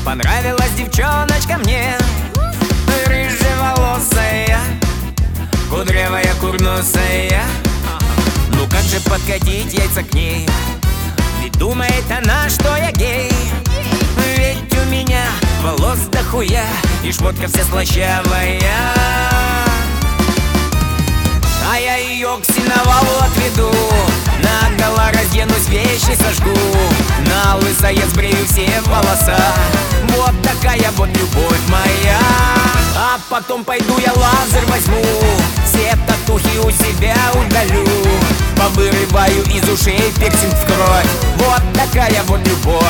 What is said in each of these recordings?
Понравилась девчоночка мне, рыжеволосая, кудрявая, курносая. Ну как же подкатить яйца к ней? Ведь думает она, что я гей. Ведь у меня волос дохуя и шмотка вся слащавая. А я ее к сеновалу отведу, наголо разденусь, вещи сожгу, на лысое сбрею все волоса. Вот такая вот любовь моя. А потом пойду я лазер возьму, все татухи у себя удалю, повырываю из ушей пирсинг в кровь. Вот такая вот любовь.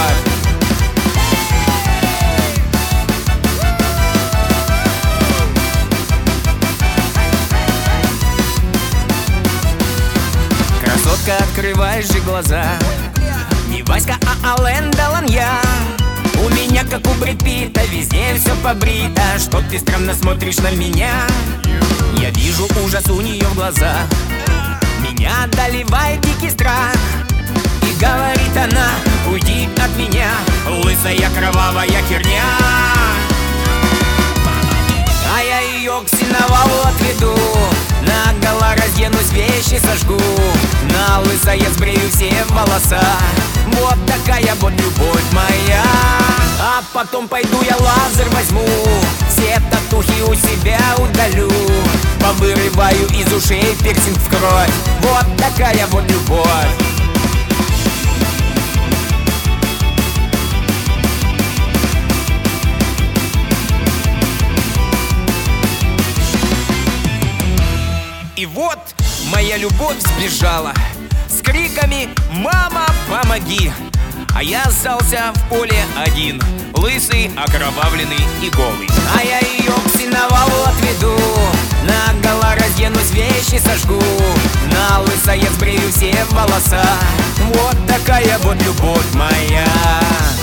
Красотка, открываешь же глаза, не Васька, а Ален Делон я. У меня, как у Брэд Питта, везде все побрито. Что ты странно смотришь на меня? Я вижу ужас у нее в глазах, меня одолевает дикий страх. И говорит она: уйди от меня, лысая кровавая херня. А я ее к сеновалу отведу, наголо разденусь, вещи сожгу, на лысое сбрею все волоса. Вот такая вот любовь моя. А потом пойду я лазер возьму, все татухи у себя удалю, повырываю из ушей пирсинг в кровь. Вот такая вот любовь. И вот моя любовь сбежала с криками: «Мама, помоги!» А я остался в поле один, лысый, окровавленный и голый. А я ее к сеновалу отведу, наголо разденусь, вещи сожгу, на лысое сбрею все волоса. Вот такая вот любовь моя.